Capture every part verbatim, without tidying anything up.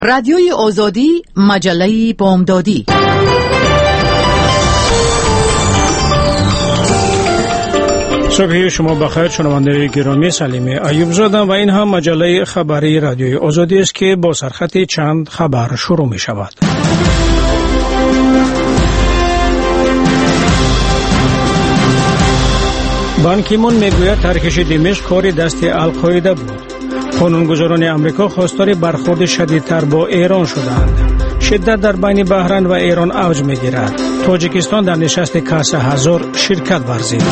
رادیوی آزادی، مجله بامدادی. صبح شما بخیر. شنوندگان گرامی، سلیم ایوب زاده و این هم مجله خبری رادیوی آزادی است که با سرخط چند خبر شروع می شود. بان کی مون میگوید ترکش دمشق کار دست القاعده بود. قانونگذاران امریکا خواستار برخورد شدیدتر با ایران شدند. شدت در بین بحرین و ایران اوج میگیرد. تاجیکستان در نشست کاس هزار شرکت ورزید.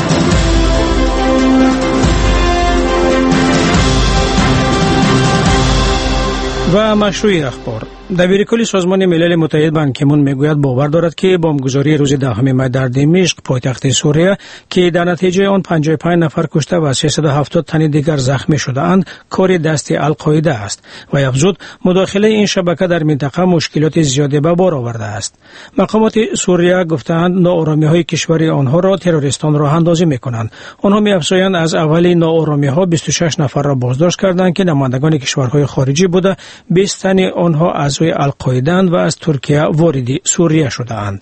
و مشروع اخبار. دبیرکل سازمان ملل متحد بان کی مون میگوید باور دارد که بمبگذاری روز دهم می در دمشق پایتخت سوریه که در نتیجه آن پنجاه و پنج نفر کشته و سیصد و هفتاد تن دیگر زخمی شده اند کار دست القاعده است و افزود مداخله این شبکه در منطقه مشکلات زیادی به بار آورده است. مقامات سوریه گفتند ناآرامی های کشور آنها را تروریستان راه اندازی میکنند. آنها میافزایند از اول ناآرامی ها بیست و شش نفر را بازداشت کردند که نمایندگان کشورهای خارجی بوده. بیست تن آنها از القاعده و از ترکیه وارد سوریه شده‌اند.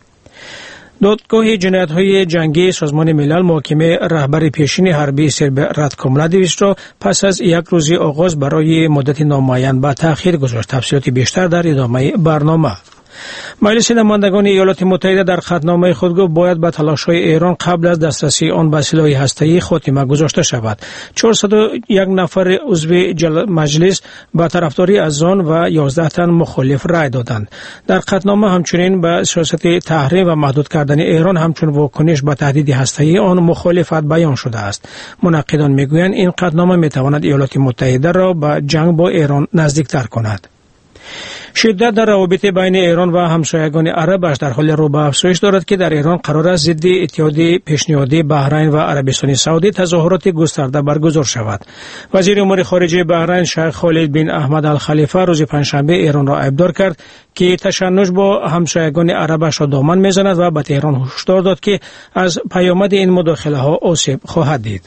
دادگاه جنایت‌های جنگی سازمان ملل محاکمه رهبر پیشین حربی سرب راتکو ملادیویچ را پس از یک روز آغاز برای مدت نامعین به تأخیر گذاشت. تفصیلات بیشتر در ادامه برنامه. مجلس نمایندگان ایالات متحده در خطنامه خود گفت باید به تلاش‌های ایران قبل از دسترسی آن به سلاح هسته‌ای خاتمه گذاشته شود. چهارصد و یک نفر عضو مجلس با طرفداری از آن و یازده تن مخالف رای دادند. در خطنامه همچنین به سیاست تحریم و محدود کردن ایران همچون واکنش به تهدید هسته‌ای آن مخالفت بیان شده است. منقدان میگویند این خطنامه میتواند ایالات متحده را به جنگ با ایران نزدیکتر کند. شدت در روابط بین ایران و همسایگان عربش در حال رو به افزایش دارد که در ایران قرار است ضد اتحاد پیشنهادی بحرین و عربستان سعودی تظاهرات گسترده برگزار شود. وزیر امور خارجه بحرین شیخ خالد بن احمد الخلیفه روز پنجشنبه ایران را ابدار کرد که تشنج با همسایگان عربش را دامن میزند و به تهران هشدار داد که از پیامد این مداخله ها آسیب خواهد دید.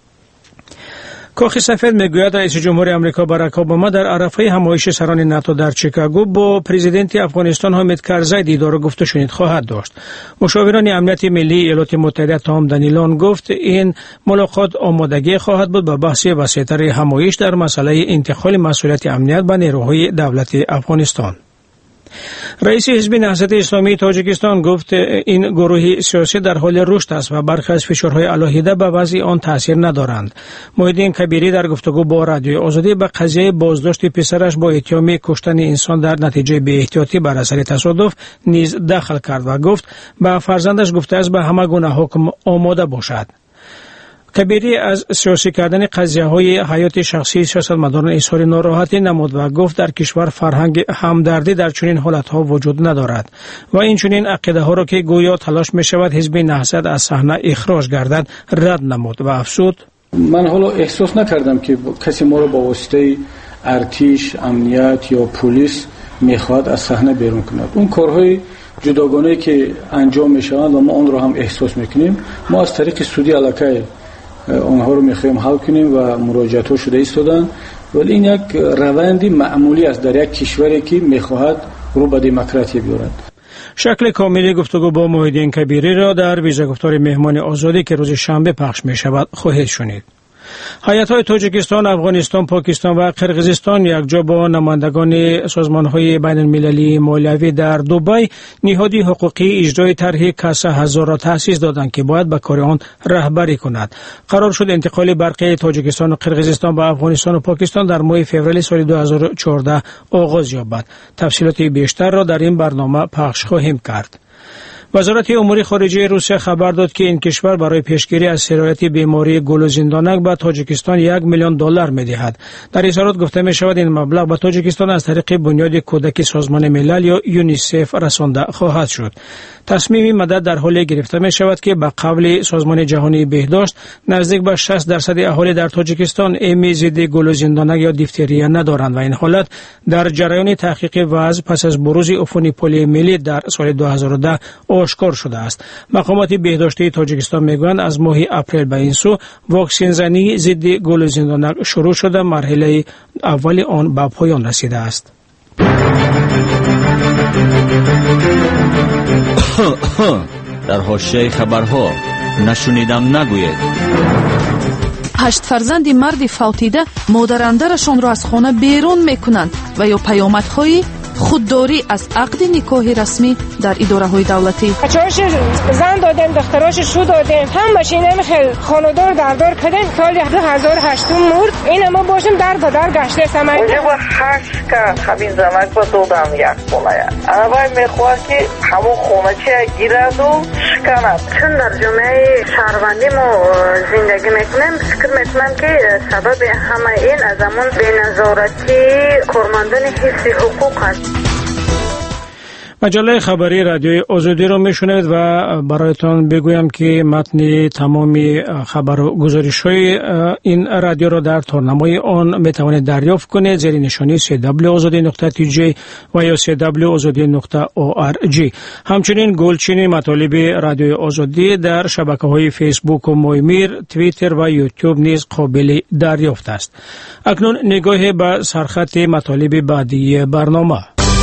کاخ سفید میگوید رئیس جمهور آمریکا باراک اوباما در عرفه همایش سران ناتو در چیکاگو با پرزیدنت افغانستان حامد کرزی دیدار و گفت و شنید خواهد داشت. مشاوران امنیت ملی ایالات متحده تام دانیلون گفت این ملاقات آمادگی خواهد بود به بحث وسیع‌تر همایش در مسئله انتقال مسئولیت امنیت به نیروهای دولت افغانستان. رئیس حزب نهضت اسلامی تاجیکستان گفت این گروه سیاسی در حال رشد است و برخی از فشارهای علیحده به وضع آن تاثیر ندارند. محیدین کبیری در گفتگو با رادیوی آزادی به قضیه بازداشت پسرش با اتهام کشتن انسان در نتیجه بی احتیاطی بر اثر تصادف نیز دخل کرد و گفت به فرزندش گفته است به همه گونه حکم آماده باشد. کبیری از سیاسی کردن قضیه های حیات شخصی سیاستمداران اظهار ناراحتی نمود و گفت در کشور فرهنگ همدردی در چنین حالت ها وجود ندارد و این چنین عقیده ها را که گویا تلاش می شود حزب نهضت از صحنه اخراج گردد رد نمود و افزود من حالا احساس نکردم که کسی ما را با واسطه ارتش، امنیت یا پلیس میخواد از صحنه بیرون کند. اون کارهای جداگانه که انجام می شوند و ما اون را هم احساس میکنیم. ما از طریق سودی علاقه آنها رو میخوایم حل کنیم و مراجعات ها شده ایستادن، ولی این یک روندی معمولی است در یک کشوری که میخواهد رو به دموکراسی بیارد. شکل کاملی گفتگو با محیدین کبیری را در ویژه گفتار مهمان آزادی که روز شنبه پخش می شود خواهید شنید. هیئت‌های تاجیکستان، افغانستان، پاکستان و قرقیزستان یکجا با نمایندگان سازمان‌های بین‌المللی مولوی در دبی نهادی حقوقی اجرای طرح کاس هزار را تأسیس دادند که باید به کار آن رهبری کند. قرار شد انتقال برقی تاجیکستان و قرقیزستان به افغانستان و پاکستان در ماه فوریه سال دو هزار و چهارده آغاز یابد. تفصیلات بیشتر را در این برنامه پخش خواهیم کرد. وزارت امور خارجه روسیه خبر داد که این کشور برای پیشگیری از سرایت بیماری گل و زندانک به تاجیکستان یک میلیون دلار می‌دهد. در اظهارات گفته می شود این مبلغ به تاجیکستان از طریق بنیاد کودک سازمان ملل یا یونیسف رسانده خواهد شد. تصمیم مدد در حال گرفته می شود که به قول سازمان جهانی بهداشت نزدیک به شصت درصد اهالی در تاجیکستان امی ضد گل و زندانک یا دیفتریا ندارند و این حالت در جریان تحقیق وضع پس از بروز عفونی پلیومیلیت در سال دو هزار و ده آشکار شده است. مقامات بهداشتی تاجیکستان میگویند از ماه اپریل به این سو واکسن زنی ضد گل و زندانک شروع شده، مرحله اول آن به پایان رسیده است. در حاشیه خبرها نشنیدم نگوید. هشت فرزند مرد فوتیده مادرندرشان را از خانه بیرون میکنند و یا پیامدهای خودداری از عقد نکاح رسمی در اداره‌های دولتی. بچه‌هاش زن دادن، دختراش شو دادن، هم ماشین خیلی خانه‌دار دردار کردن. سال دو هزار و هشت مرد. این ما باشیم در به در گشته سمای. اونجا با هشت که خبین زمک با دادم یک خونه. انا باید میخواد که همون خونه چه گیرد و شکند. چون در جامعه شهروندی ما زندگی میکنیم، فکر میکنم که سبب همه این از همون بی‌نظارتی کارمندان حفظ حقوق است. مجله خبری رادیوی آزادی رو میشنوید و برایتان بگویم که متن تمامی خبر و گزارش های این رادیو رو در تارنمای آن میتوانید دریافت کنید زیر نشانی سی دبلیو آزادی نقطه تی جی و یا سی دبلیو آزادی نقطه او آر جی. همچنین گلچین مطالب رادیوی آزادی در شبکه های فیسبوک و مویمیر، توییتر و یوتیوب نیز قابل دریافت است. اکنون نگاه به سرخط مطالب بعدی برنامه.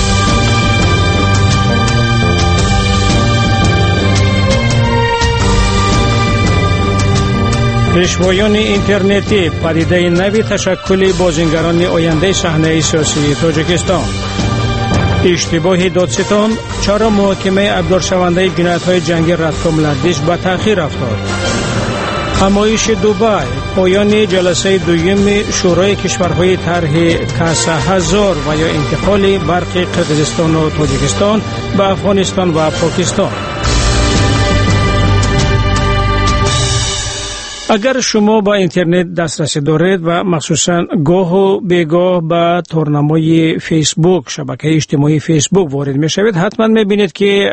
پیشوایان اینترنتی، پدیده نوی تشکل بازیگران آینده صحنه سیاسی تاجیکستان. اشتباه دادستان، چرا محاکمه ابزارشونده جنایت‌های جنگی ردکام لردیش به تأخیر افتاد؟ همایش دوبای، پایان جلسه دویم شورای کشورهای طرح کاسه هزار و یا انتقال برق قرقیزستان و تاجیکستان به افغانستان و پاکستان. اگر شما با اینترنت دسترسی دارید و مخصوصا گاه و بیگاه به تارنمای فیسبوک، شبکه اجتماعی فیسبوک وارد می شوید، حتما می بینید که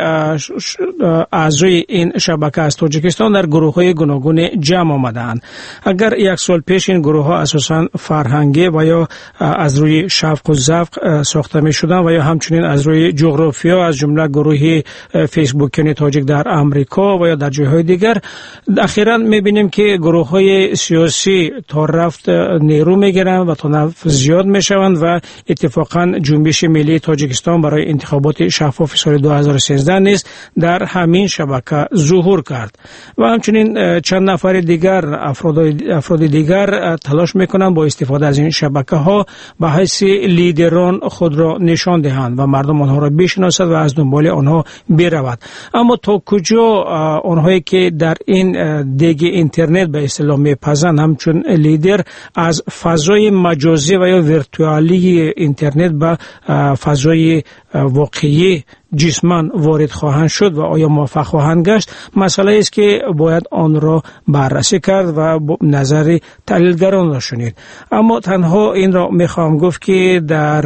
اعضای این شبکه از تاجیکستان در گروه های گوناگون جمع آمدند. اگر یک سال پیش این گروه ها اساسا فرهنگی و یا از روی شوق و ذوق ساخته می شدند و یا همچنین از روی جغرافیا، از جمله گروه فیسبوکیان تاجیک در امریکا و یا در جاهای دیگر، اخیراً می بینیم که گروه های سیاسی تا رفت نیرو میگیرند و تا نفع زیاد میشوند و اتفاقا جنبش ملی تاجیکستان برای انتخابات شفاف سال دو هزار و سیزده نیز در همین شبکه ظهور کرد و همچنین چند نفر دیگر افراد افراد دیگر تلاش میکنند با استفاده از این شبکه ها به حیث لیدران خود را نشان دهند و مردم آنها را بشناسد و از دنبال آنها برود. اما تا کجا آنهایی که در این دیگ اینترنت به اصطلاح میپزند همچون لیدر از فضای مجازی و یا ورچوالی اینترنت به فضای واقعی جسمان وارد خواهند شد و آیا موفق خواهند گشت، مسئله است که باید آن را بررسی کرد و نظر تحلیلگران را شنید. اما تنها این را میخوام گفت که در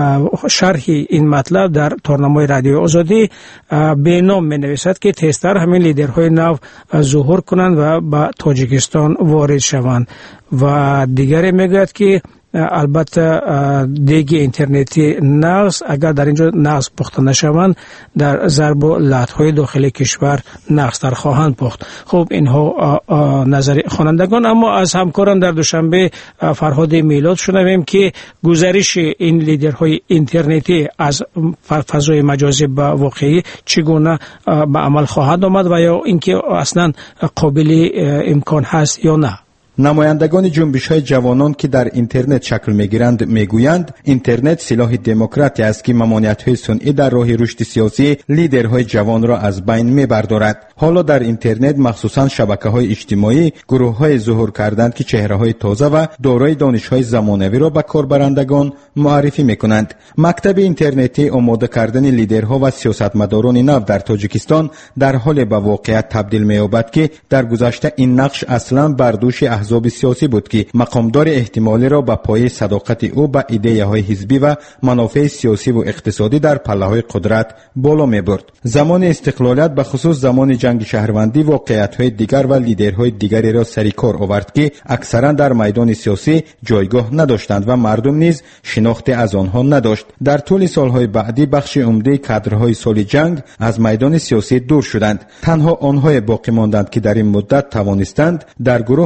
شرح این مطلب در تارنمای رادیو آزادی به نام می نویسد که تستر همین لیدرهای نو ظهور کنند و به تاجیکستان وارد شوند و دیگری میگوید که البته دیگ اینترنتی نقص اگر در اینجا نقص پخته نشوند در ضرب و لطهای داخل کشور نقص در خواهند پخت. خب اینها نظر خوانندگان. اما از همکاران در دوشنبه فرهاد میلاد شنویم که گزارش این لیدرهای اینترنتی از فضای مجازی به واقعی چگونه به عمل خواهد آمد و یا اینکه اصلا قابل امکان هست یا نه. نمایندگان جنبش‌های جوانان که در اینترنت شکل می‌گیرند میگویند اینترنت سلاح دموکراتی است که ممانعت‌های صنعی در راه رشد سیاسی لیدرهای جوان را از بین می‌بردارد. حالا در اینترنت مخصوصاً شبکه‌های اجتماعی گروه‌های ظهور کردند که چهره‌های تازه و دارای دانش‌های زمانوی را به کاربرندگان معرفی می‌کنند. مکتب اینترنتی آماده کردن لیدرها و سیاستمداران نو در تاجیکستان در حال به واقعیت تبدیل می‌یابد که در گذشته این نقش اصلاً بر دوش احزاب سیاسی بود که مقامدار احتمالی را به پایه صداقت او به ایده‌های حزبی و منافع سیاسی و اقتصادی در پله‌های قدرت بالا می‌برد. زمان استقلالیت به خصوص زمان جنگ شهروندی واقعیت‌های دیگر و لیدرهای دیگری را سر کار آورد که اکثرا در میدان سیاسی جایگاه نداشتند و مردم نیز شناخت از آنها نداشت. در طول سالهای بعدی بخش عمده کادرهای سال جنگ از میدان سیاسی دور شدند. تنها آنها باقی ماندند که در این مدت توانستند در گروه و یا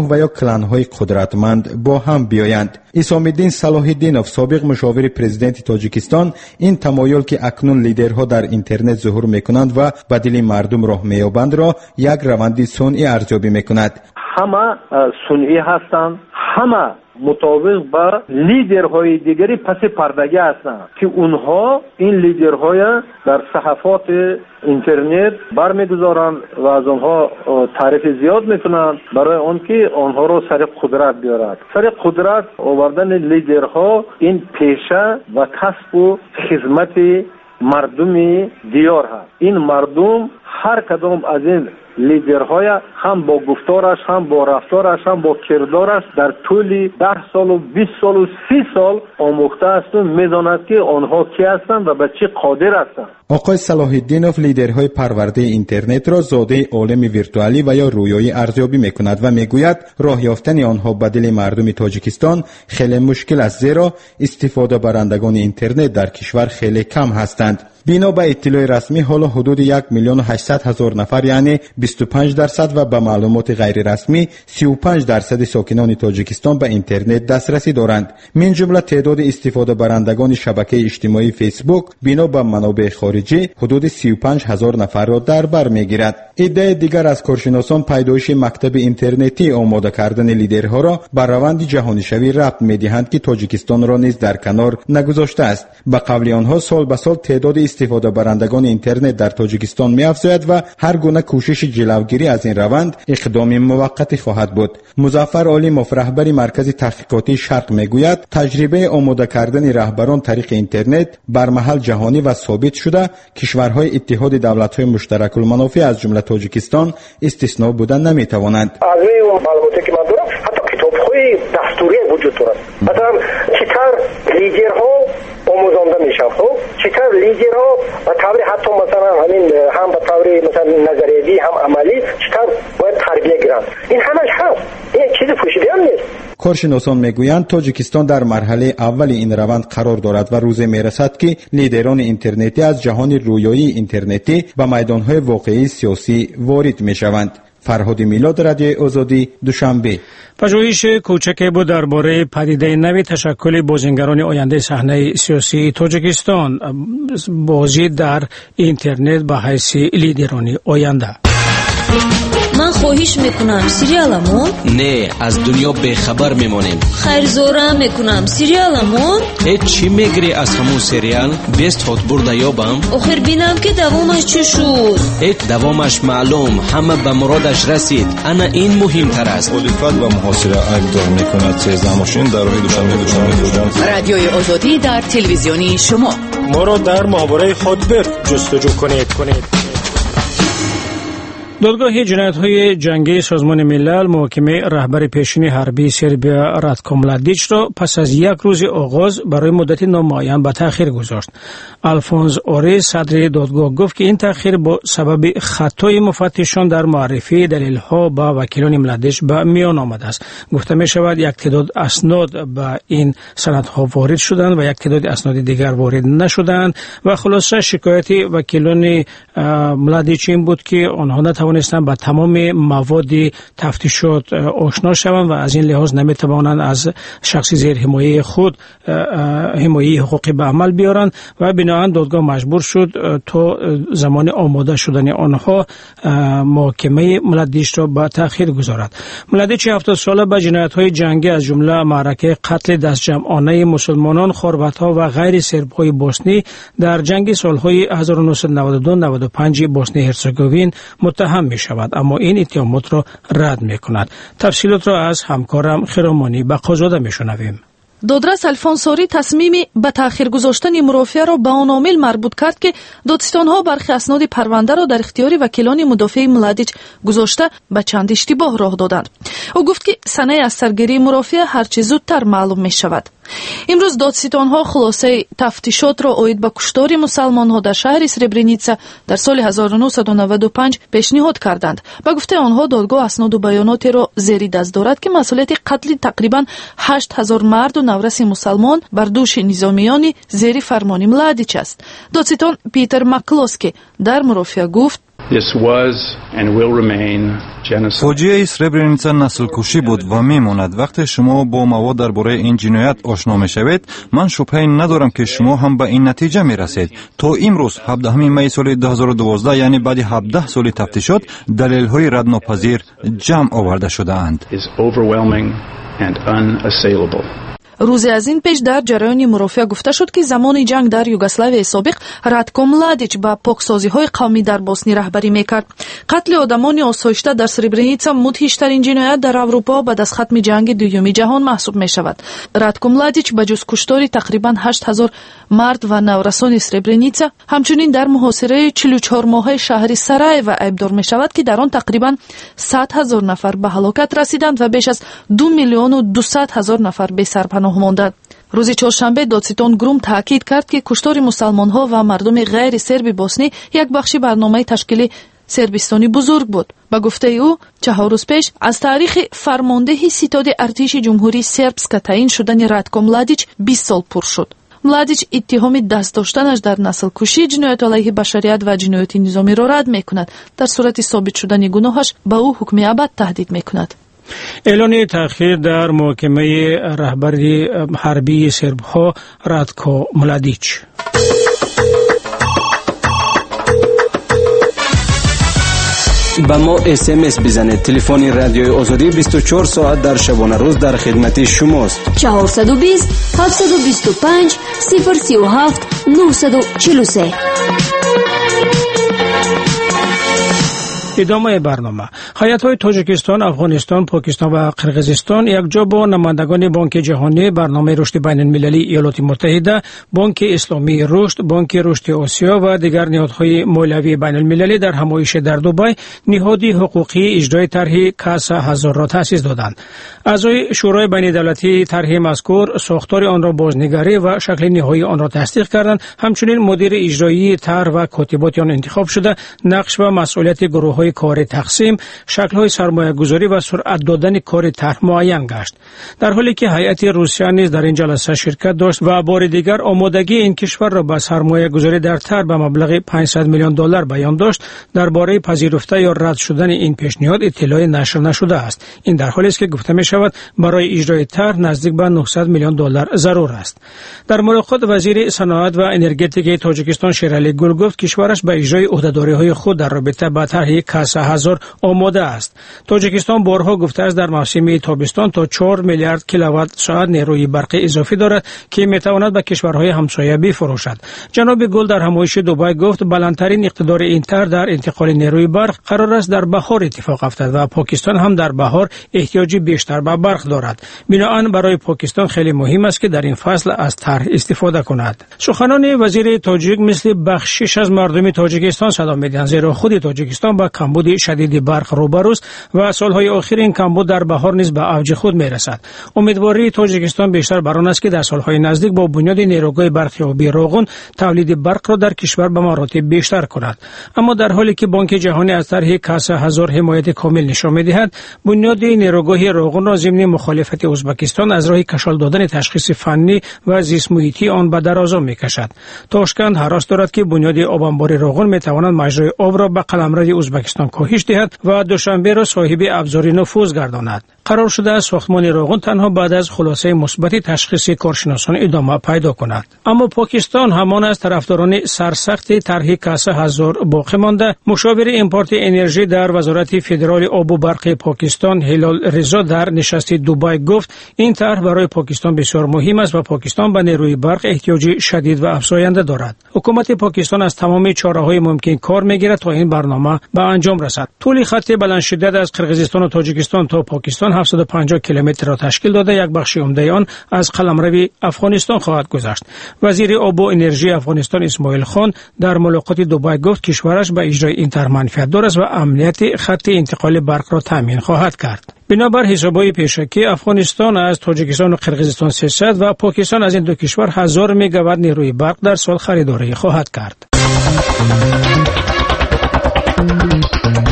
کلانهای قدرتمند با هم بیایند. اسام‌الدین صلاح‌الدینов سابق مشاور پرزیدنت تاجیکستان این تمایل که اکنون لیدرها در اینترنت ظهور میکنند و به دل مردم راه مییابند را یک روند صنعی ارزیابی میکند. همه صنعی هستند، همه مطابق با لیدرهای دیگری پس پردگی هستند که اونها این لیدرهای در صفحات اینترنت برمیگذارند و از اونها تعریف زیاد میکنند برای آن که آنها را سر قدرت بیارند. سر قدرت آوردن لیدرها این پیشه و کسب و خدمت مردم دیار هست. این مردم هر کدام از این لیدرهای هم با گفتارش، هم با رفتارش، هم با کردارش در طول ده سال و بیست سال و سی سال آموخته است و میداند که آنها کی هستند و به چه قادر هستند. آقای صلاح‌الدینov لیدرهای پرورده اینترنت را زاده عالم ویرتوالی و یا رویایی ارزیابی میکند و میگوید راه یافتن آنها به دل مردم تاجیکستان خیلی مشکل است، زیرا استفاده برندگان اینترنت در کشور خیلی کم هستند. بنا به اطلاع رسمی حالا حدود یک میلیون و هشتصد هزار نفر یعنی بیست و پنج درصد و به معلومات غیر رسمی سی و پنج درصد ساکنان تاجیکستان به اینترنت دسترسی دارند. من جمله تعداد استفاده برندگان شبکه اجتماعی فیسبوک بنا به منابع خارجی حدود سی و پنج هزار نفر را در بر میگیرد. ایده دیگر از کارشناسان پیدایش مکتب اینترنتی آماده کردن لیدرها را بر روند جهانی شوی ربط میدهند که تاجیکستان را نیز در کنار نگذاشته است. به قول آنها سال به سال تعداد استفاده برندگان اینترنت در تاجیکستان می‌افزاید و هر گونه کوشش جلوگیری از این روند اقدام موقتی خواهد بود. مظفر علیموف رهبر مرکز تحقیقاتی شرق میگوید تجربه آماده کردن رهبران طریق اینترنت بر محل جهانی و ثابت شده کشورهای اتحاد دولت‌های مشترک المنافع از جمله تاجیکستان استثنا بودن نمی‌توانند. از این معلوماتی که من دارم حتی کتاب‌های دستوری وجود دارد. مثلا چطور لیدرها آموزانده میشن، خب چطور لیدرها به طور حتی مثلا همین هم به طور مثلا نظریه‌ای هم عملی چطور باید تربیت گیرند. این همش هست، این چیز پوشیده هم نیست. کارشناسان میگویند تاجیکستان در مرحله اول این روند قرار دارد و روزی میرسد که لیدران اینترنتی از جهان رویایی اینترنتی به میدانهای واقعی سیاسی وارد میشوند. فرهاد میلاد، رادیو آزادی، دوشنبه. پژوهش کوچکی بود درباره پدیده نوی تشکل بازیگران آینده صحنه سیاسی تاجیکستان، بازی در اینترنت به حیث لیدران آینده. من خواهش میکنم سریالمون نه از دنیا بیخبر میمونیم. خیر زورم میکنم سریالمون هیچ چی میگری از همون سریال بیست هات برده یابم آخر بینم که دوامش چی شد. هیچ دوامش معلوم، همه به مرادش رسید. انا این مهمتر است. مخالفت و محاصره ایبدار میکند سیزده ماشین در راه دوشنبه دوشنبه. رادیوی آزادی در تلویزیونی شما ما را در ماهواره خودبر جستجو کنید کنید. دادگاه جنایت‌های جنگی سازمان ملل محاکمه رهبر پیشین حربی سربیا راتکو ملادیچ را پس از یک روز آغاز برای مدت نامعین به تأخیر گذاشت. الفونز اوری صدر دادگاه گفت که این تأخیر با سبب خطای مفتشان در معرفی دلیل‌ها با وکیلان ملادیچ به میان آمده است. گفته می شود یک تعداد اسناد به این سندها وارد شدند و یک تعداد اسناد دیگر وارد نشدند و خلاصه شکایت وکیلان ملادیچ این بود که آنها نتوانند نیستند با تمام مواد تفتیشات آشنا شوند و از این لحاظ نمیتوانند از شخصی زیر حمایه خود حمایه حقوقی به عمل بیارند و بنابراین دادگاه مجبور شد تا زمان آماده شدن آنها محاکمه ملادیچ را به تأخیر گذارد. ملادیچ هفتاد ساله به جنایت‌های جنگی از جمله معرکه قتل دست جمعانه مسلمانان، خربت‌ها و غیر سرب‌های بوسنی در جنگ سال‌های هزار و نهصد و نود و دو نود و پنج بوسنی هرزگوین متهم می شود، اما این اتهامات را رد می کند. تفصیلات را از همکارم خیرامانی بقازاده می شنویم. دادرس الفونس اوری تصمیمی به تأخیر گذاشتن مرافعه را به آن عامل مربوط کرد که دادستان‌ها برخی اسناد پرونده را در اختیار وکیلان مدافع ملادیچ گذاشته به چند اشتباه راه دادند. او گفت که سنه از سرگیری مرافعه هرچه زودتر معلوم می شود. امروز دادستان‌ها خلاصه تفتیشات را اوید به کشتار مسلمان‌ها در شهر سربرنیتسا در سال هزار و نهصد و نود و پنج پیشنهاد کردند. به گفته آنها دادگاه اسناد و بیاناتی را زیر دست دارد که مسئولیت قتل تقریباً هشت هزار مرد و نورس مسلمان بر دوش نظامیان زیر فرمان ملادیچ است. دادستان پیتر مکلوسکی در مرافعه گفت: This was and will remain genocide. فاجعه سربرنیتسا نسل کشی بود و میماند. وقتی شما با مواد درباره این جنایت آشنا میشوید، من شبهه ندارم که شما هم به این نتیجه میرسید. تا امروز هفدهم می سال دو هزار و دوازده، یعنی بعد هفده سال تفتیشات، دلیل های ردناپذیر جمع آورده شده اند. روزی از این پیش در جریان مرافعه گفته شد که زمان جنگ در یوگسلاویای سابق راتکو ملادیچ با پاکسازی‌های قومی در بوسنی رهبری میکرد. قتل آدمان آسایشته در سربرنیتسا مدهشترین جنایت در اروپا بعد از ختم جنگ دوم جهان محسوب می شود. راتکو ملادیچ با جز کشتاری تقریبا هشت هزار مرد و نورسان سربرنیتسا همچنین در محاصره چهل و چهار ماهه شهر سرایو ایبدار می شود که در آن تقریبا صد هزار نفر به هلاکت رسیدند و بیش از دو میلیون و دویست هزار نفر به سرپناه ماندند. روز چهارشنبه دادستان گروم تاکید کرد که کشتار مسلمان‌ها و مردم غیر سرب بوسنی یک بخش برنامه تشکیل سربستانی بزرگ بود. با گفته او چهار روز پیش از تاریخ فرمانده ستاد ارتش جمهوری سربسک تعیین شدن راتکو ملادیچ بیست سال پر شد. ملادیچ اتهام دست داشتنش در نسل کشی، جنایت علیه بشریت و جنایت نظامی را رد می‌کند. در صورت ثابت شدن گناهش به او حکم ابد تهدید می‌کند. اعلان تأخیر در محاکمه رهبری حربی سرب‌ها راتکو ملادیچ. با ما اس ام اس بزنید. تلفن رادیوی آزادی بیست و چهار ساعت در شبانه روز در خدمت شماست. چهارصد و بیست هفتصد و بیست و پنج صفر سی و هفت نهصد و چهل و سه. ادامه برنامه. هیئت‌های تاجیکستان، افغانستان، پاکستان و قرقیزستان یکجا با نمایندگان بانک جهانی، برنامه رشد بین‌المللی ایالات متحده، بانک اسلامی رشد، بانک رشد آسیا و دیگر نهادهای مالیوی بین‌المللی در همایش در دبی نهاد حقوقی اجرای طرح کاس هزار را تأسیس دادند. اعضای شورای بین‌الدولتی طرح مذکور ساختار آن را بازنگری و شکل نهایی آن را تصدیق کردند. همچنین مدیر اجرایی طرح و کاتبات آن انتخاب شده. نقش و مسئولیت گروه‌های کار تقسیم، شکل‌های سرمایه‌گذاری و سرعت دادن کار طرح معین گشت. در حالی که هیئت روسیه نیز در این جلسه شرکت داشت و بار دیگر آمادگی این کشور را به سرمایه‌گذاری در طرح به مبلغ پانصد میلیون دلار بیان داشت، درباره پذیرفته یا رد شدن این پیشنهاد اطلاعی نشر نشده است. این در حالی است که گفته می شود برای اجرای طرح نزدیک به نهصد میلیون دلار ضرور است. در ملاقات وزیر صنعت و انرژتیک تاجیکستان شیرعلی گل گفت کشورش به اجرای عهده‌داری‌های خود در رابطه با طرح کاس هزار آماده است. تاجیکستان بارها گفته است در موسم تابستان تا چهار میلیارد کیلووات ساعت نیروی برقی اضافی دارد که میتواند به کشورهای همسایه بفروشد. جناب گل در همایش دبی گفت بلندترین اقتدار این طرح در انتقال نیروی برق قرار است در بهار اتفاق افتد و پاکستان هم در بهار احتیاجی بیشتر به برق دارد. بنابراین برای پاکستان خیلی مهم است که در این فصل از طرح استفاده کند. سخنان وزیر تاجیک مثل بخشش از مردم تاجیکستان صدا میدهند، زیرا خود تاجیکستان با کمبود شدید برق روبروست و سالهای اخیر این کمبود در بهار نیز به اوج خود میرسد. امیدواری تاجیکستان بیشتر بر آن است که در سالهای نزدیک با بنیاد نیروگاه برق آبی روغن تولید برق را در کشور به مراتب بیشتر کند. اما در حالی که بانک جهانی از طرح کاس هزار حمایت کامل نشان میدهد، بنیاد نیروگاه روغن را ضمن مخالفت ازبکستان از راه کشال دادن تشخیص فنی و زیست محیطی آن به درازا میکشد. تاشکند هراس دارد که بنیاد آب انبار روغن میتواند مجرای آب را به قلمرو ازبکستان کاهش دهد و دوشنبه را صاحب ابزار نفوذ گرداند. قرار شده است ساختمان روغن تنها بعد از خلاصه مثبت تشخیص کارشناسان ادامه پیدا کند. اما پاکستان همان از طرفداران سرسخت طرح کاس هزار باقی مانده. مشاور ایمپورت انرژی در وزارت فدرال آب و برق پاکستان هلال رضا در نشست دبی گفت این طرح برای پاکستان بسیار مهم است و پاکستان به نیروی برق احتیاج شدید و افزاینده دارد. حکومت پاکستان از تمام چاره‌های ممکن کار می‌گیرد تا این برنامه به انجام رسد. طول خط بلند شدت از قرقیزستان و تاجیکستان تا پاکستان هفتصد و پنجاه کیلومتر را تشکیل داده، یک بخش عمده آن از قلمرو افغانستان خواهد گذشت. وزیر آب و انرژی افغانستان اسماعیل خان در ملاقات دبی گفت کشورش به اجرای این طرح منفعت دارد و امنیت خط انتقال برق را تامین خواهد کرد. بنابر حسابهای پیشکی افغانستان از تاجیکستان و قرقیزستان سیصد و پاکستان از این دو کشور هزار مگاوات نیروی برق در سال خریداری خواهد کرد.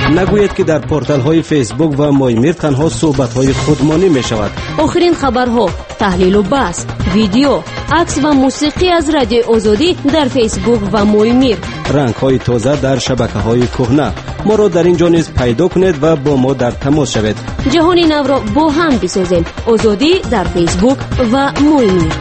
نگویید که در پورتال های فیسبوک و مایمیر تنها صحبت های خودمانی می شود. آخرین خبرها، تحلیل و بحث، ویدیو، عکس و موسیقی از رادیو آزادی در فیسبوک و مایمیر. رنگ های تازه در شبکه های کهنه. ما را در اینجا نیز پیدا کنید و با ما در تماس شوید. جهانی نو را با هم بسازیم. آزادی در فیسبوک و مایمیر.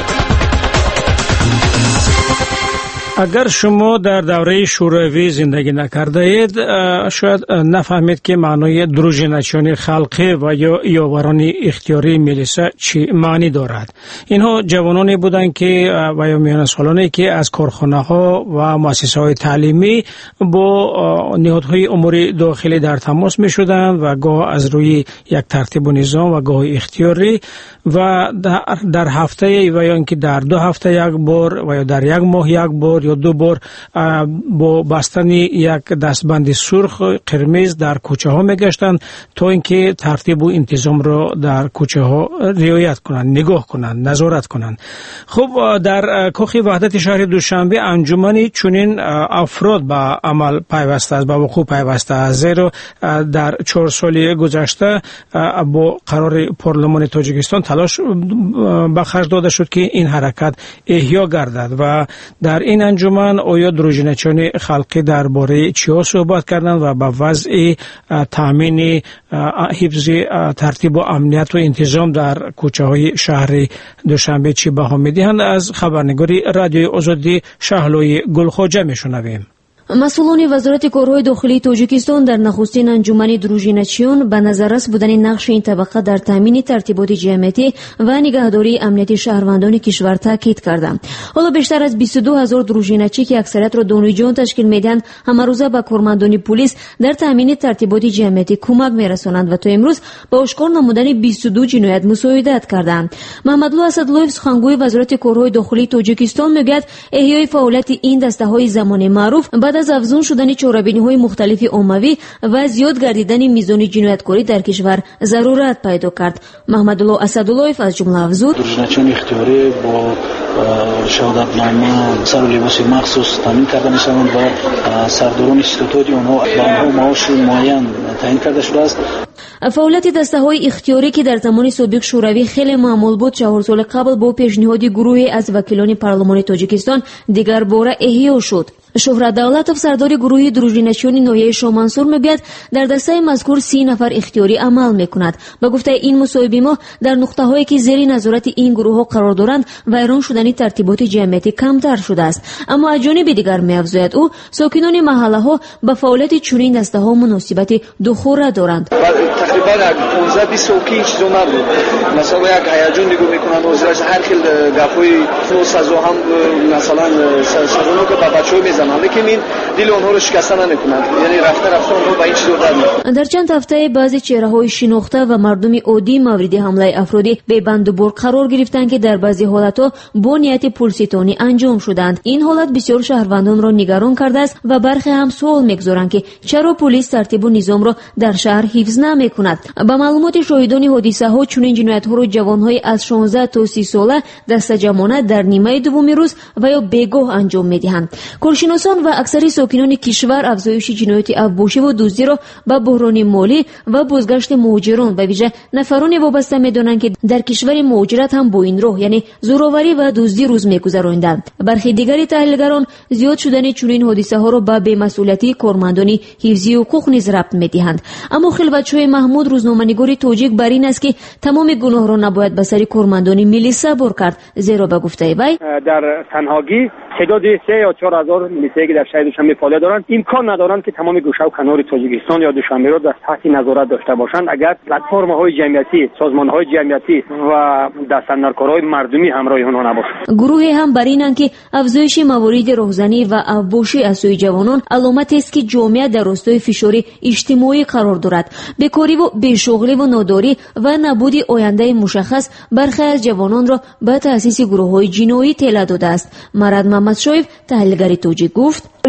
اگر شما در دوره شوروی زندگی نکرده اید شاید نفهمید که معنای دروژناسیون خلقی و یا یاوران اختیاری میلیسا چی معنی دارد. اینها جوانانی بودند که و یا میان سالانی که از کارخانه ها و مؤسسه های تعلیمی با نهادهای امور داخلی در تماس می شدند و گاه از روی یک ترتیب و نظام و گاه اختیاری و در, در هفته و یا اینکه در دو هفته یک بار و یا در یک ماه یک بار یا دو بار با بستن یک دستبند سرخ قرمز در کوچه ها میگشتند تا اینکه ترتیب و انتظام را در کوچه ها رعایت کنند، نگاه کنند، نظارت کنند. خب در کاخ وحدت شهر دوشنبه انجمنی چنین افراد به عمل پیوسته است، به وقوع پیوسته است، زیرا در چهار سال گذشته با قرار پارلمان تاجیکستان تلاش به خرج داده شد که این حرکت احیا گردد و در این انجمن آیا دروژناسیون خلقی درباره چیا صحبت کردند و به وضع تامین حفظ ترتیب و امنیت و انتظام در کوچه های شهر دوشنبه چی بها میدهند؟ از خبرنگاری رادیوی آزادی شهلوی گلخواجه میشنویم. مسئولان وزارت کارهای داخلی تاجیکستان در نخستین انجمن دروژناسیون به نظررس بودن نقش این طبقه در تامین ترتیبات جمعیتی و نگهداری امنیتی شهروندان کشور تاکید کردند. حالا بیشتر از بیست و دو هزار دروژناچی که اکثریت را دانای جان تشکیل میدهند همه روزه به کارمندان پلیس در تامین ترتیبات جمعیتی کمک میرسانند و تا امروز با اشکار نمودن بیست و دو جنایت مساعدت کردند. محمدلو اسداللویف سخنگوی وزارت کارهای داخلی تاجیکستان میگوید احیای فعالیت این دسته‌های زمان معروف بعد از افزون شدن چاره‌بینی‌های مختلف عمومی و زیاد گردیدن میزان جنایتکاری در کشور ضرورت پیدا کرد. محمدلو اسداللویف از جمله افزود دروژناسیون اختیاری با شهادتنامه سر و لباس مخصوص تامین کرده میشوند و سرداران استاتوری آنها با آنها معاش معین تعیین کرده شده است. فعالیت دسته‌های اختیاری که در زمان سابق شوروی خیلی معمول بود چهار سال قبل با پیشنهاد گروهی از وکیلان پارلمان تاجیکستان دیگر باره احیا شد. شهرت دولتوف سردار گروه دروژناسیون ناحیه شامنسور میگوید در دسته مذکور سی نفر اختیاری عمل میکند. به گفته این مصاحبه ما در نقطه هایی که زیر نظارت این گروه ها قرار دارند ویران شدن ترتیبات جمعیتی کمتر شده است. اما از جانب دیگر میافزاید او ساکنان محله ها به فعالیت چنین دسته ها مناسبت دخوره دارند. تقریبا پانزده بیست سوکی چیزو نبود. مثلا یک هیجان دیگه میکنند از هر خیل گپای سازو هم مثلا سازونو که با بچه‌ها میزنند لیکن این دل اونها رو شکسته نمیکنند، یعنی رفته رفته اونها به این چیز در میاد. در چند هفته بعضی چهره‌های شناخته و مردم عادی مورد حمله افرادی به بند و بر قرار گرفتند که در بعضی حالت‌ها با نیت پولستانی انجام شدند. این حالت بسیار شهروندان را نگران کرده است و برخی هم سوال می‌گذارند که چرا پلیس ترتیب و نظام را در شهر حفظ نمی‌کند. با معلومات شاهدان حادثه‌ها چنین جنایت‌ها را جوان‌های از شانزده تا سی ساله دسته‌جمعانه در نیمه دوم روز و یا بیگاه انجام می‌دهند. کارشناسان و اکثر ساکنان کشور افزایش جنایت افباشی و دزدی را با بحران مالی و بازگشت مهاجران به ویژه نفران وابسته می‌دانند که در کشور مهاجرت هم با این راه یعنی زورآوری و دزدی روز می‌گذرانند. برخی دیگر تحلیلگران زیاد شدن چنین حادثه‌ها را به بی‌مسئولیتی کارمندان حفظی حقوق نیز ربط می‌دهند. اما خلوت‌چوی محمود روزنامه‌نگار تاجیک بر این است که تمام گناه را نباید به سر کارمندان ملی سپار کرد، زیرا به گفته وی در تنهایی تعداد سه یا چهار هزار میلیسایی که در شهر دوشنبه فعالیت دارند امکان ندارند که تمام گوشه و کنار تاجیکستان یا دوشنبه را در تحت نظارت داشته باشند. اگر پلتفرم‌های جمعیتی، سازمان‌های جمعیتی و دستاندرکارهای مردمی همراه آنها نباشند. گروهی هم بر اینند که افزایش موارد راهزنی و افباشی از سوی جوانان علامتی است که جامعه در راستای فشار اجتماعی قرار دارد. بیکاری و بیشغلی و ناداری و نبود آینده مشخص برخی از جوانان را به تأسیس گروه‌های جنایی تله داده است. مراد محمد شایف تحلیلگر توجیه گفت یک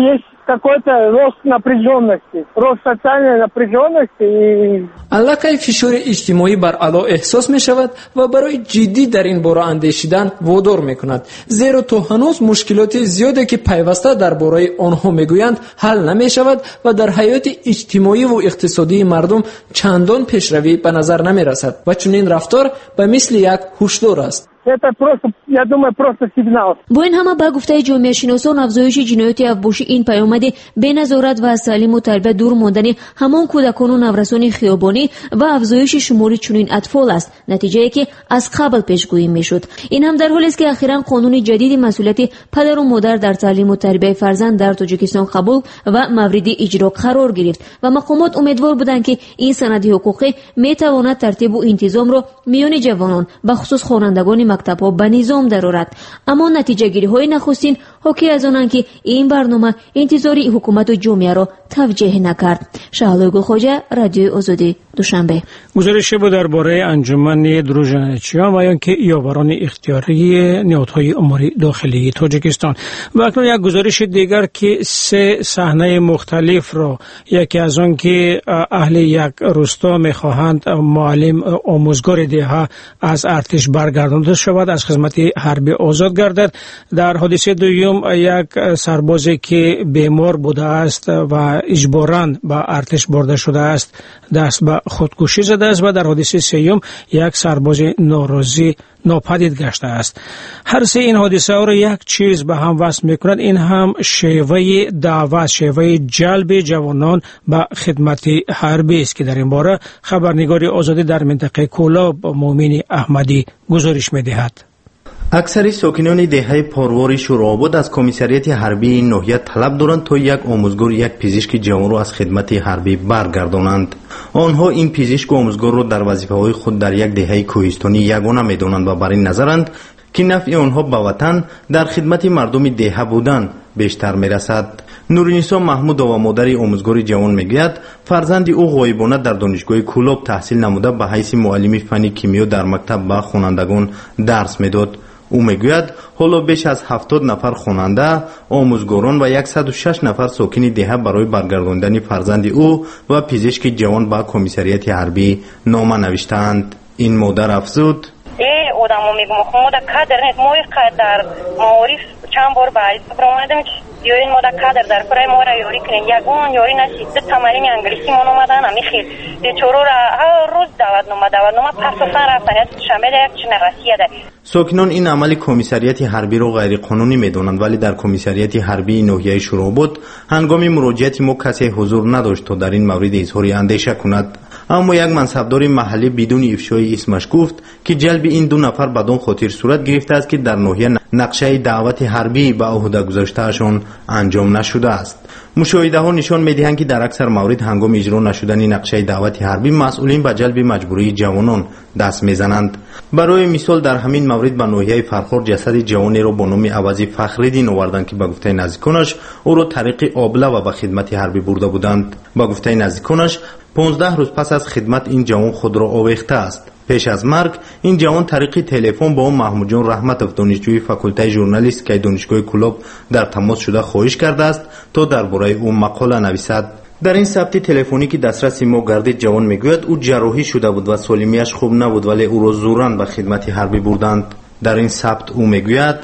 какой-то рост напряженности, рост социальной напряженности. И... аллакай фишори иҷтимоӣ бар аъло эҳсос мешавад ва барои ҷиддӣ дар ин бора андешидан водор мекунад, зеро то ҳанӯз мушкилоти зиёде ки пайваста дар бораи онҳо мегӯянд ҳал намешавад ва дар ҳаёти иҷтимоиву иқтисодии мардум чандон пешравӣ ба назар намерасад ва чунин рафтор ба мисли як ҳушдор аст. Это просто, я думаю, просто сигнал. бо ин ҳама ба гуфтаи ҷомеашиносон афзоиши ҷинояти авбошӣ ин паёмади беназорат ва аз таълиму тарбия дур мондани ҳамон кӯдакону наврасони хиёбонӣ ва афзоиши шумори чунин атфол аст, натиҷае ки аз қабл пешгӯӣ мешуд. ин ҳам дар ҳолест ки ахиран қонуни ҷадиди масъулияти падару модар дар таълиму тарбияи фарзанд дар тоҷикистон қабул ва мавриди иҷро қарор гирифт ва мақомот умедвор буданд ки ин санади ҳуқуқӣ метавонад тартибу интизомро миёни ҷавонон бахусус хонандагони мактабҳо ба низом дарорад. аммо натиҷагириҳои нахустин ҳокӣ аз онанд ки ин барнома интизори ҳукумату ҷомеаро тавҷеҳ накард. шаҳлои гулхоҷа, радиои озодӣ, душанбе. гузарише буд дар бораи анҷумани дружаначиён ва ён ки ёбарони ихтиёрии ниҳодҳои умури дохилии тоҷикистон. ва акнун як гузариши дигар ки се саҳнаи мухталифро, яке аз он ки аҳли як рӯсто мехоҳанд муаллим омӯзгори деҳа аз артиш баргардонда шавад, аз хизмати ҳарбӣ озод гардад. дар ҳодисаи дуюм як сарбозе ки бемор будааст ва иҷборан ба артиш бурда шудааст даст ба худкушӣ задааст ва дар ҳодисаи сеюм як сарбози норозӣ нопадид гаштааст. ҳар се ин ҳодисаҳоро як чиз ба ҳам васл мекунад, ин ҳам шеваи даъват, шеваи ҷалби ҷавонон ба хидмати ҳарбист ки дар ин бора хабарнигори озодӣ дар минтақаи Кӯлоб муъмини аҳмадӣ гузориш медиҳад. аксари сокинони деҳаи порвори шӯрообод аз комиссарияти ҳарбии ноҳия талаб доранд то як омӯзгор як пизишки ҷавонро аз хидмати ҳарбӣ баргардонанд. онҳо ин пизишку омӯзгорро дар вазифаҳои худ дар як деҳаи кӯҳистонӣ ягона медонанд ва бар ин назаранд ки нафъи онҳо ба ватан дар хидмати мардуми деҳа будан бештар мерасад. нуринисо маҳмудова модари омӯзгори ҷавон мегӯяд фарзанди ӯ ғоибона дар донишгоҳи Кӯлоб таҳсил намуда ба ҳайси муаллими фанни кимиё дар мактаб ба хонандагон дарс медод. ӯ мегӯяд ҳоло беш аз ҳафтод нафар хонанда, омӯзгорон ва саду шаш нафар сокини деҳа барои баргардондани фарзанди ӯ ва пизишки ҷавон ба комиссарияти ҳарбӣ нома навиштаанд. ин модар афзуд: одамо мегӯм мода кадр нет, мо дар маориф чанд бор ба айсбр омадем, биёин мода кадр дар кораи мора ёрӣ кунем. ягон ёрӣ нашид. ду тамарини англисӣ мон омадан, амихи бечорора ҳар рӯз даватнома даватнома парсосан рафтан, як шанбеда як чина расияда. сокинон ин амали комиссарияти ҳарбиро ғайриқонунӣ медонанд, вале дар комиссарияти ҳарбии ноҳияи шӯрообод ҳангоми муроҷиати мо касе ҳузур надошт то дар ин маврид изҳори андеша кунад. аммо як мансабдори маҳаллӣ бидуни ифшои исмаш гуфт ки ҷалби ин ду нафар бадон хотир сурат гирифтааст ки дар ноҳия нақшаи даъвати ҳарбӣ ба ӯҳда гузоштаашон анҷом нашудааст. мушоҳидаҳо нишон медиҳанд ки дар аксар маврид ҳангоми иҷро нашудани нақшаи даъвати ҳарбӣ масъулин ба ҷалби маҷбурии ҷавонон даст мезананд. барои мисол дар ҳамин маврид ба ноҳияи Фархор ҷасади ҷавонеро бо номи авазӣ Фахриддин оварданд ки ба гуфтаи наздиконаш ӯро тариқи облава ба хидмати ҳарбӣ бурда буданд. ба гуфтаи наздиконаш понздаҳ рӯз пас аз хидмат ин ҷавон худро овехтааст. пеш аз марг ин ҷавон тариқи телефон бо Маҳмудҷон Раҳматов, донишҷӯи факултаи журналистикаи донишгоҳи Кӯлоб, дар тамос шуда хоҳиш кардааст то дар бораи ӯ мақола нависад. дар ин сабти телефонӣ ки дастраси мо гардид, ҷавон мегӯяд ӯ ҷарроҳӣ шуда буд ва солимияш хуб набуд, вале ӯро зуран ба хидмати ҳарбӣ бурданд. дар ин сабт ӯ мегӯяд: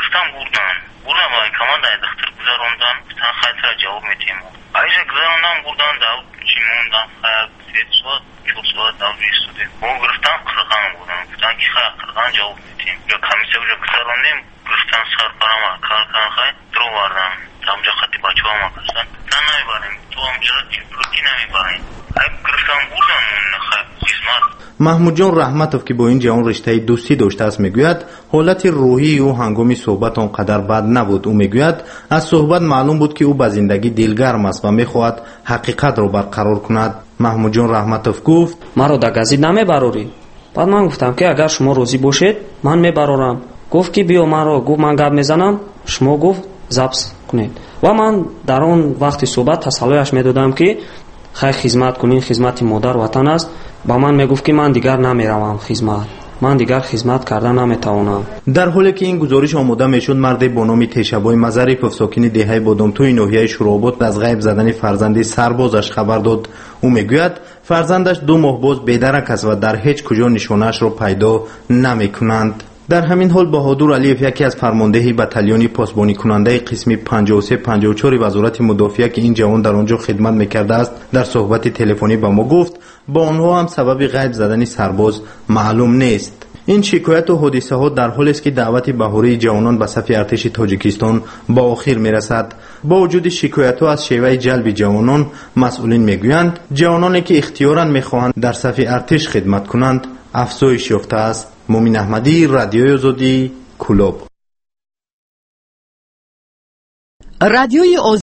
маҳмудҷон Раҳматов ки бо ин ҷавон риштаи дӯстӣ доштааст мегӯяд ҳолати рӯҳии ӯ ҳангоми суҳбат он қадар бад набуд. ӯ мегӯяд аз суҳбат маълум буд ки ӯ ба зиндагӣ дилгарм аст ва мехоҳад ҳақиқатро барқарор кунад. маҳмудҷон Раҳматов гуфт: маро да газид намебарорӣ? баъд ман гуфтам ки агар шумо розӣ бошед ман мебарорам. гуфт ки биё маро, гуфт ман гап мезанам, шумо гуфт запс кунед. ва ман дар он вақти суҳбат тасаллояш медодам ки хай хизмат кунин, хизмати модар ватан аст. ба ман мегуфт ки ман дигар намеравам хизмат. ман дигар хизмат карда наметавонам. дар ҳоле ки ин гузориш омода мешуд, марде бо номи Тешабой Мазарипов сокини деҳаи Бодомтӯи ноҳияи Шуробод аз ғайб задани фарзанди сарбозаш хабар дод. ӯ мегӯяд фарзандаш ду моҳ боз бедарак аст ва дар ҳеҷ куҷо нишонаашро пайдо намекунанд. дар ҳамин ҳол Баҳодур Алиев, яке аз фармондеҳи батальёни посбоникунандаи қисми панҷоҳу се панҷоҳу чор вазорати мудофиа ки ин ҷавон дар он ҷо хидмат мекардааст, дар суҳбати телефонӣ ба мо гуфт ба онҳо ҳам сабаби ғайб задани сарбоз маълум нест. ин шикояту ҳодисаҳо дар ҳолест ки даъвати баҳории ҷавонон ба сафи артиши Тоҷикистон ба охир мерасад. бо вуҷуди шикоятҳо аз шеваи ҷалби ҷавонон, масъулин мегӯянд ҷавононе ки ихтиёран мехоҳанд дар сафи артиш хидмат кунанд афзоиш ёфтааст. мумин аҳмадӣ, Радиои Озодӣ, Кӯлоб. радиои